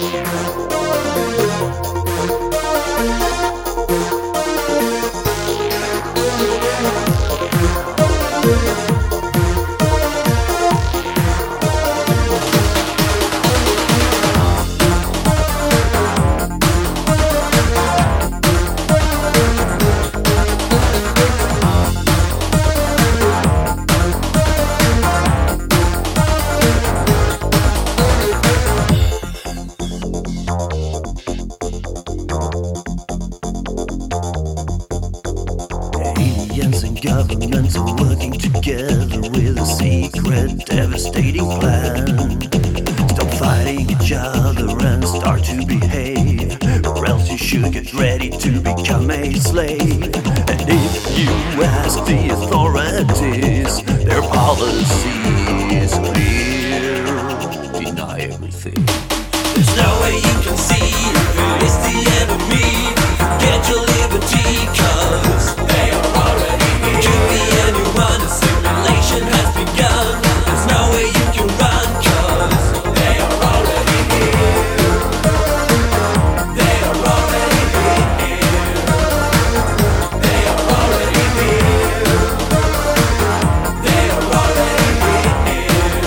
Governments are working together with a secret, devastating plan. Stop fighting each other and start to behave, or else you should get ready to become a slave. And if you ask the authorities, their policy is clear: deny everything. There's no way you can see who is the enemy. Get your liberty, 'cause they are already here. Could be anyone, a simulation has begun. There's no way you can run, 'cause they are already here. They are already here. They are already here. They are already here.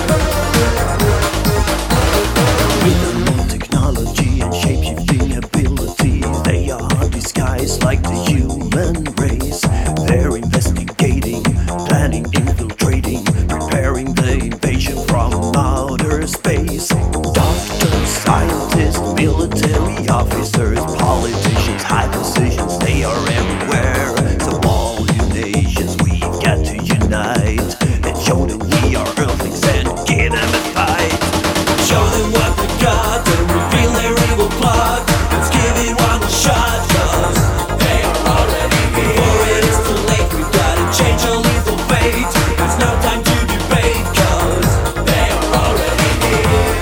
With the new technology and shape-shifting ability, they are disguised like the human race. They're investigating, planning, infiltrating, preparing the invasion from outer space. Doctors, scientists, military officers, politicians, high positions, they are everywhere. So all you nations, we've got to unite and show that we are earthlings and give them a fight. Show them what we got and reveal their evil plot. Let's give it one shot, 'cause they are already here. Before it is too late, we gotta change our lethal fate. There's no time to debate, 'cause they are already here.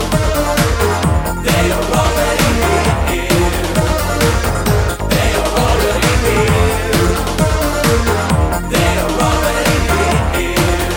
They are already here. They are already here. They are already here.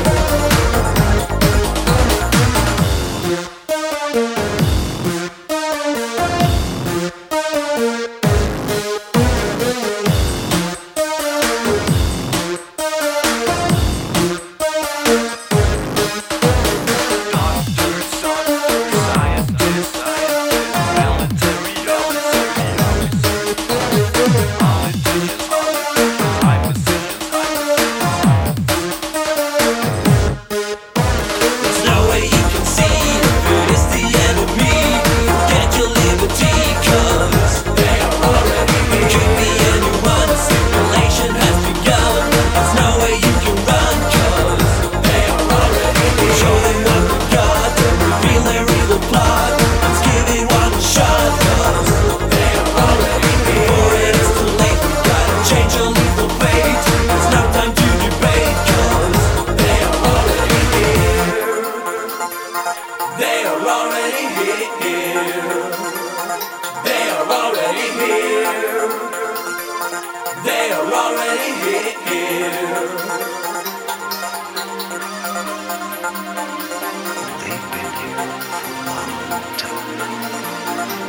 There's no way you can see who is the enemy. Get your liberty, 'cause they are already here. Could be anyone, a simulation has begun. There's no way you can run, 'cause they are already here. Show them what we got and reveal their evil plot. Let's give it one shot, 'cause they are already here. Before it is too late, we gotta change our lethal fate. There's no time to debate, 'cause they are already here. They are already here. They are already here. They are already here. They've been here for a long time.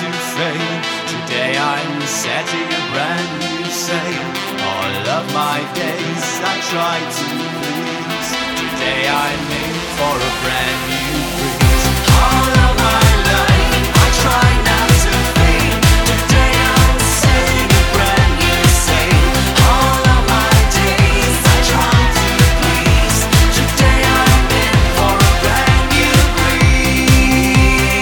to fade. Today I'm setting a brand new sail. All of my days I try to please. Today I'm in for a brand new breeze. All of my life I try not to fade. Today I'm setting a brand new sail. All of my days I try to please. Today I'm in for a brand new breeze.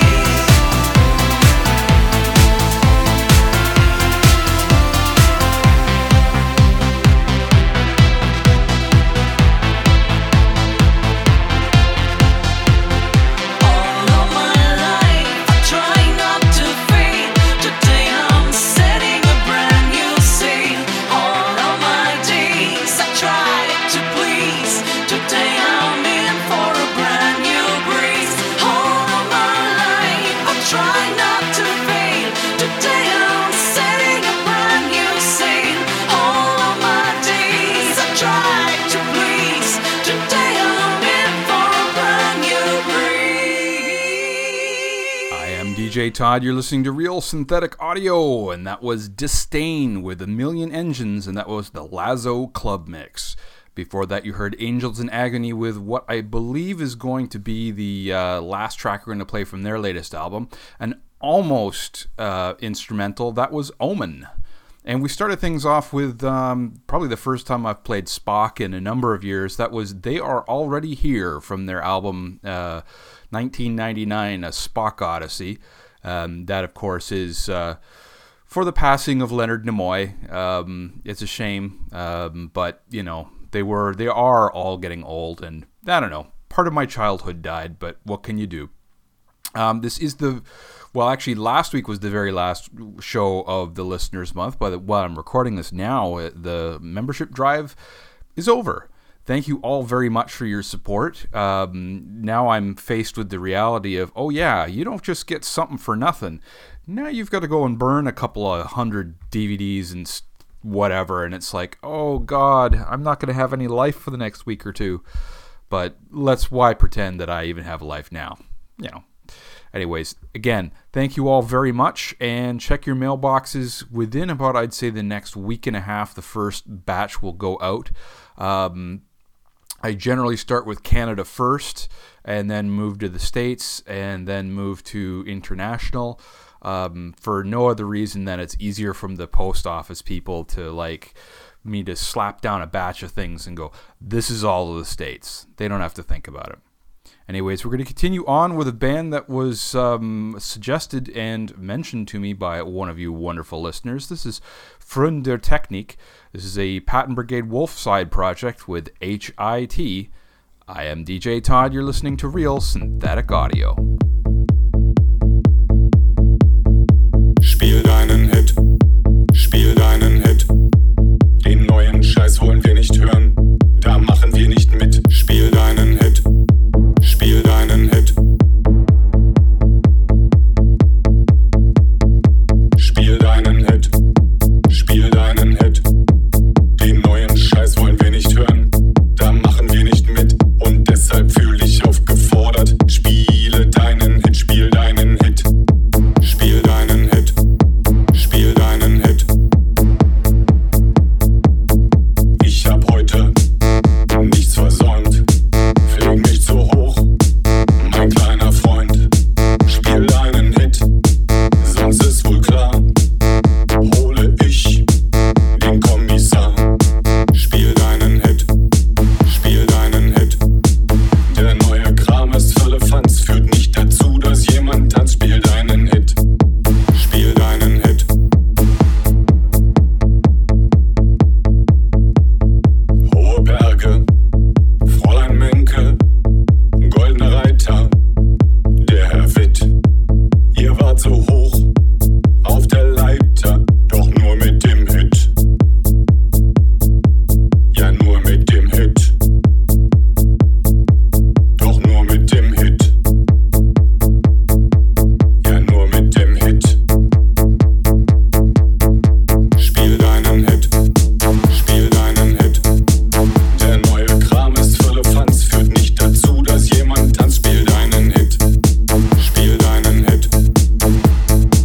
All of my life I try not to fade. Today I'm setting a brand new sail. All of my days I try to please. Today I'm in for a brand new breeze. All of my life I try not to fade. Today I'm setting a brand new sail. All of my days I try to please. Today I'm in for a brand new breeze. I am DJ Todd. You're listening to Real Synthetic Audio, and that was Disdain with A Million Engines, and that was the Lazo Club Mix. Before that, you heard Angels in Agony with what I believe is going to be the last track we're going to play from their latest album, an almost instrumental. That was Omen. And we started things off with probably the first time I've played Spock in a number of years. That was They Are Already Here from their album 1999, A Spock Odyssey. That, of course, is for the passing of Leonard Nimoy. It's a shame, but, you know, they are all getting old. And, I don't know, part of my childhood died, but what can you do? This is actually last week was the very last show of the Listeners Month, but while I'm recording this now, the membership drive is over. Thank you all very much for your support. Now I'm faced with the reality of, oh yeah, you don't just get something for nothing. Now you've got to go and burn a couple of 100 DVDs and whatever, and it's like, oh God, I'm not going to have any life for the next week or two. But why pretend that I even have a life now? You know. Anyways, again, thank you all very much, and check your mailboxes within about, I'd say, the next week and a half. The first batch will go out. I generally start with Canada first, and then move to the States, and then move to international, for no other reason than it's easier from the post office people to like me to slap down a batch of things and go, this is all of the States. They don't have to think about it. Anyways, we're going to continue on with a band that was suggested and mentioned to me by one of you wonderful listeners. This is Freund der Technik. This is a Patent Brigade Wolf side project with HIT. I am DJ Todd. You're listening to Real Synthetic Audio. Spiel deinen Hit, spiel deinen Hit. Den neuen Scheiß wollen wir nicht hören, da machen wir nicht mit. Spiel deinen Hit. Spiel deinen Hit. Spiel deinen Hit. Spiel deinen Hit. Den neuen Scheiß wollen wir nicht hören. Da machen wir nicht mit. Und deshalb fühl dich aufgefordert. Spiele deinen Hit. Spiel deinen Hit. Spiel deinen Hit. Spiel deinen Hit. Ich hab heute nichts versäumt. Flieg mich zu hoch. Mein kleiner Freund, spiel deinen Hit, sonst ist wohl klar, hole ich den Kommissar. Spiel deinen Hit, spiel deinen Hit. Der neue Kram ist Firlefanz, führt nicht dazu, dass jemand tanzt. Spiel deinen Hit, spiel deinen Hit. Hohe Berge, Fräulein Menke, Goldene Reiter, der Herr Witt. Ihr wart so hoch auf der Leiter, doch nur mit dem Hit. Ja, nur mit dem Hit. Doch nur mit dem Hit. Ja, nur mit dem Hit. Spiel deinen Hit. Spiel deinen Hit. Der neue Kram ist Firlefanz, führt nicht dazu, dass jemand tanzt. Spiel deinen Hit. Spiel deinen Hit.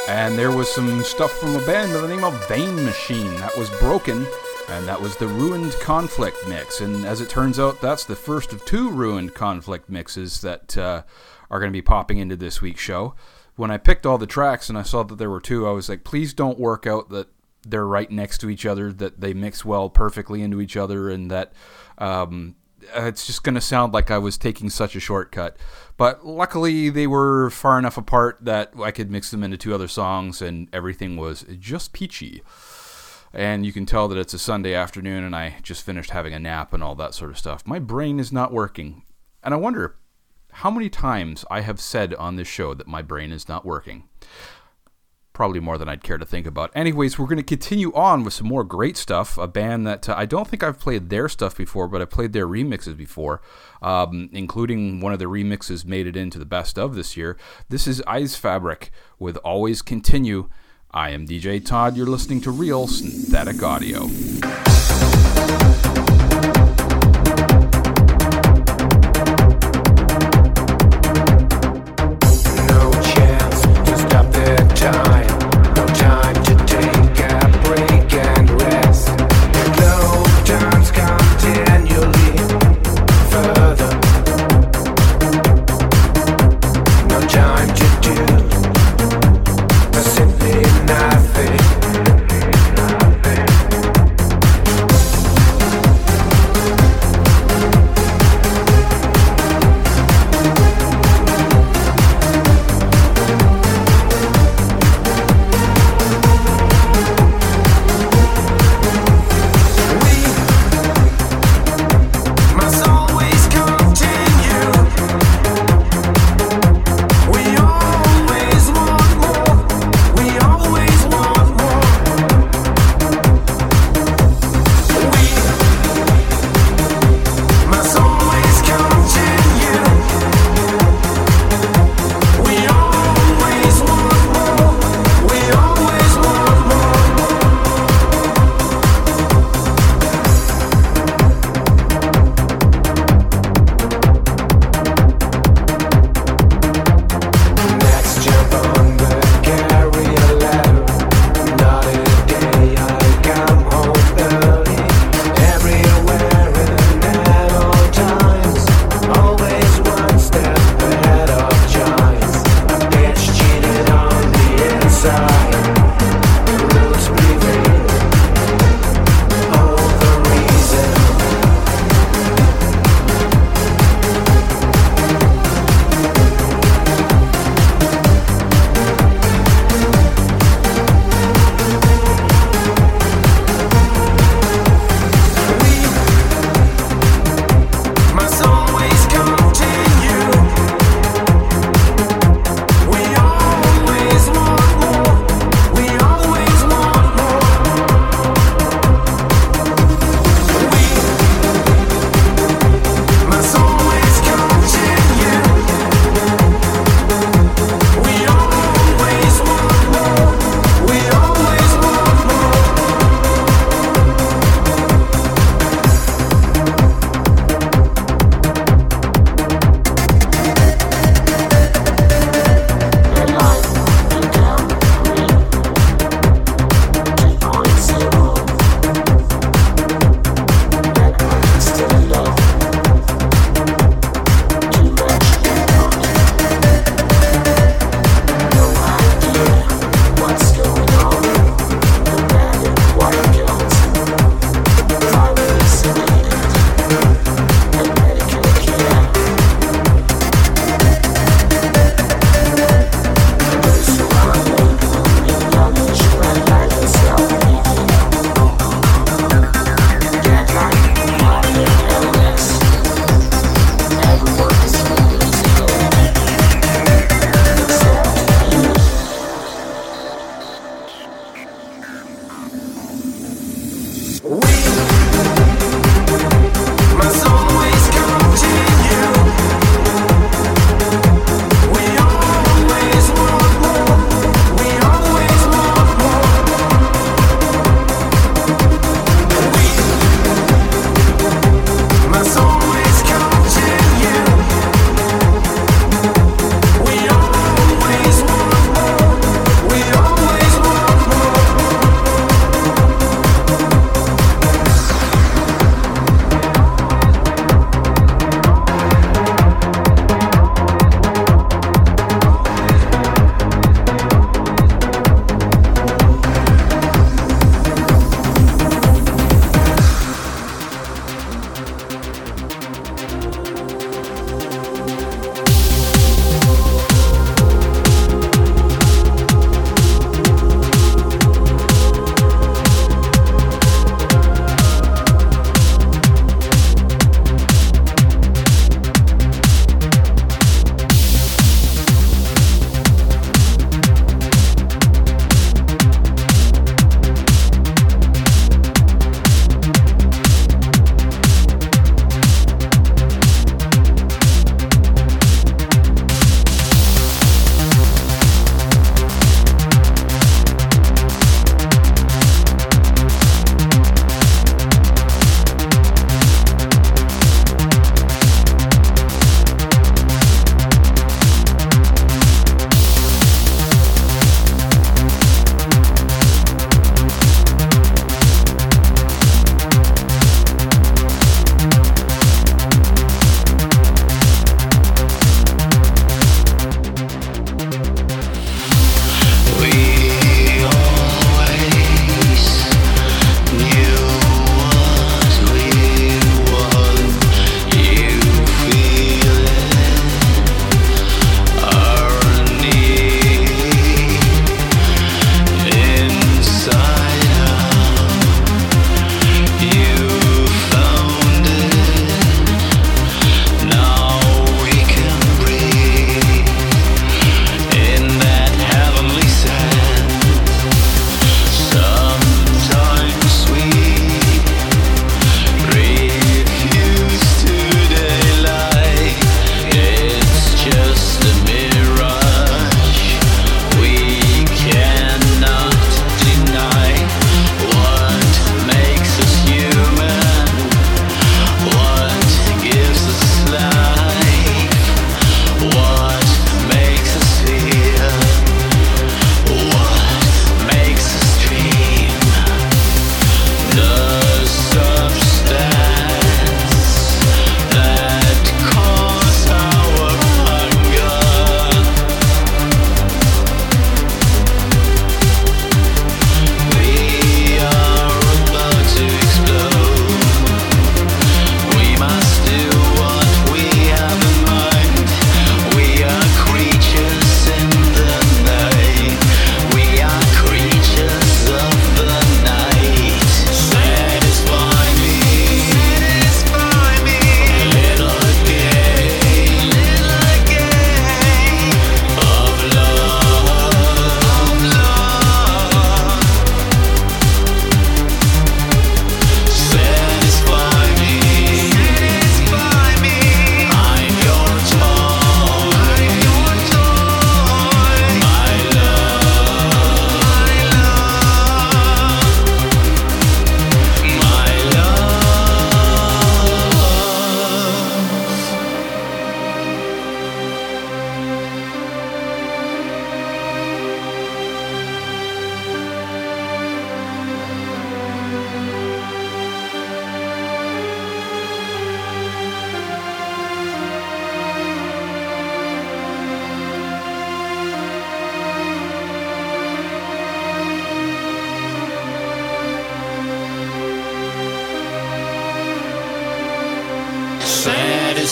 And there was some stuff from a band by the name of Vein Machine. That was Broken, and that was the Ruined Conflict mix. And as it turns out, that's the first of two Ruined Conflict mixes that are going to be popping into this week's show. When I picked all the tracks and I saw that there were two, I was like, please don't work out that they're right next to each other, that they mix well perfectly into each other, and that it's just going to sound like I was taking such a shortcut. But luckily, they were far enough apart that I could mix them into two other songs, and everything was just peachy. And you can tell that it's a Sunday afternoon, and I just finished having a nap and all that sort of stuff. My brain is not working. And I wonder how many times I have said on this show that my brain is not working. Probably more than I'd care to think about. Anyways, we're going to continue on with some more great stuff. A band that I don't think I've played their stuff before, but I played their remixes before, including one of the remixes made it into the best of this year. This is Eyes Fabric with Always Continue. I am DJ Todd. You're listening to Real Synthetic Audio.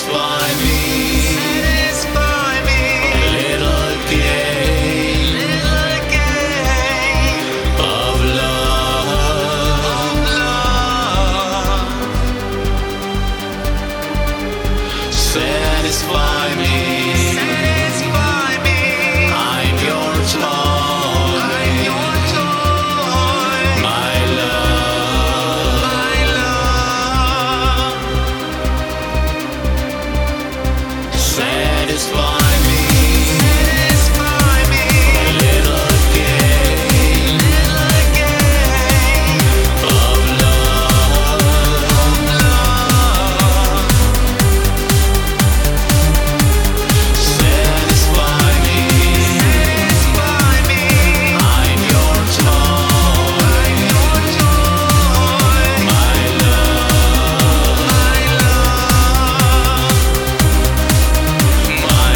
Satisfy me. A little game of love. Satisfy me. I'm your toy. My love. Satisfy me. A little game of love. Satisfy me. I'm your toy. My love. My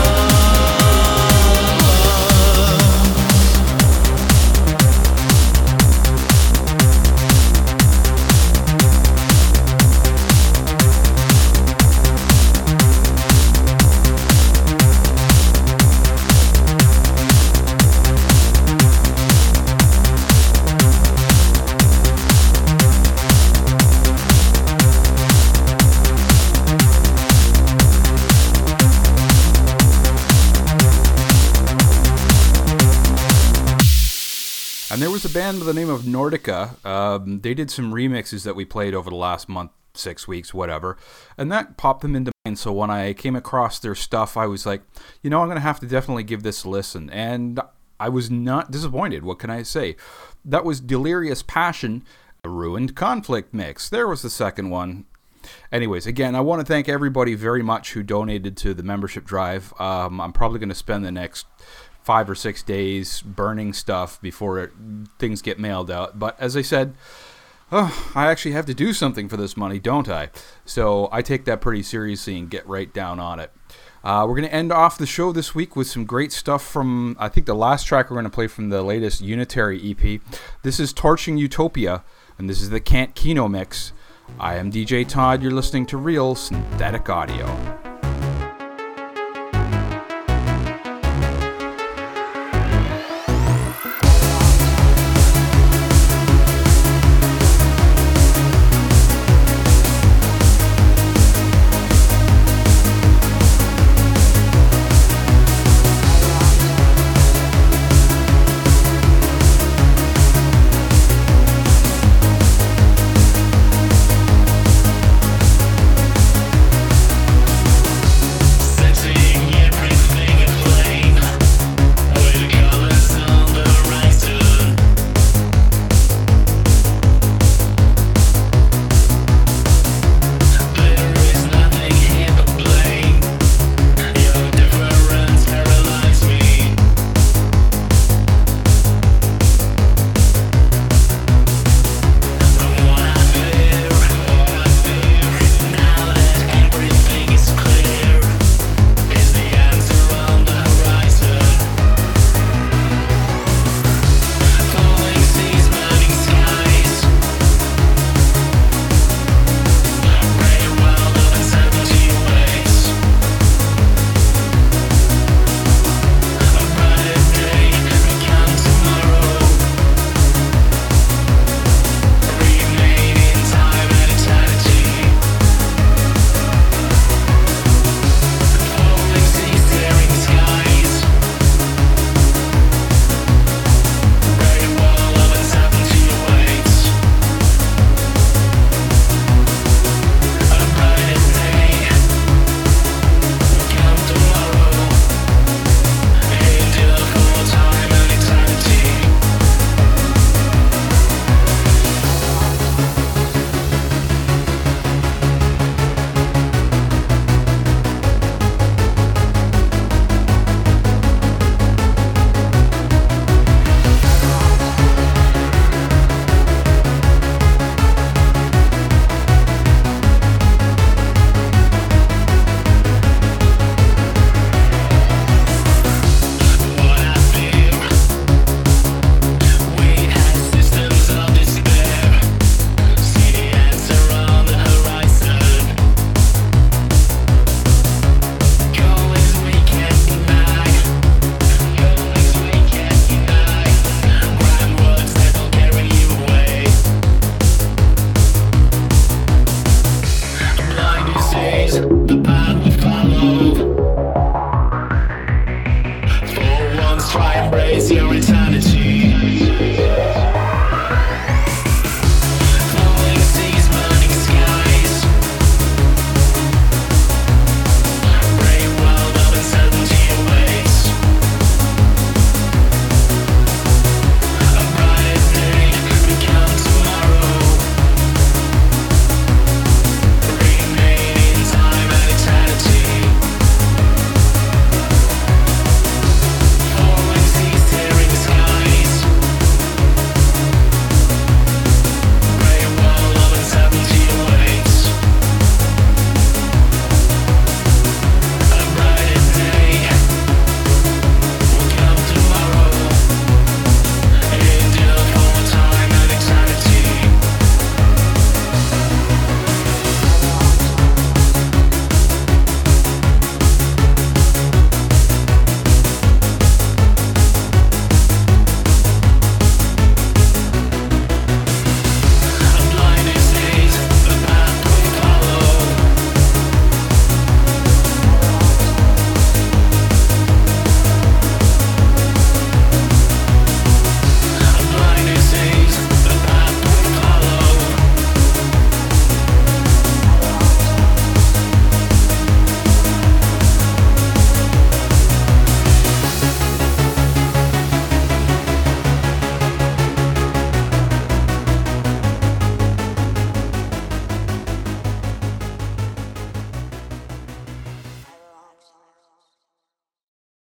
And there was a band by the name of Nordica. They did some remixes that we played over the last month, 6 weeks, whatever. And that popped them into mind. So when I came across their stuff, I was like, I'm going to have to definitely give this a listen. And I was not disappointed. What can I say? That was Delirious Passion, a Ruined Conflict mix. There was the second one. Anyways, again, I want to thank everybody very much who donated to the membership drive. I'm probably going to spend the next 5 or 6 days burning stuff before things get mailed out. But as I said, I actually have to do something for this money, don't I? So I take that pretty seriously and get right down on it. We're going to end off the show this week with some great stuff from, I think the last track we're going to play from the latest Unitary EP. This is Torching Utopia, and this is the Kant Kino mix. I am DJ Todd. You're listening to Real Synthetic Audio.